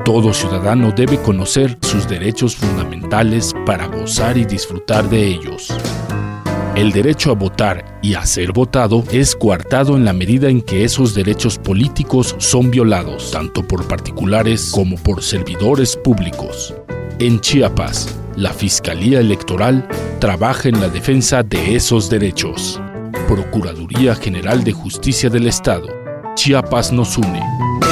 Todo ciudadano debe conocer sus derechos fundamentales para gozar y disfrutar de ellos. El derecho a votar y a ser votado es coartado en la medida en que esos derechos políticos son violados, tanto por particulares como por servidores públicos. En Chiapas, la Fiscalía Electoral trabaja en la defensa de esos derechos. Procuraduría General de Justicia del Estado. Chiapas nos une.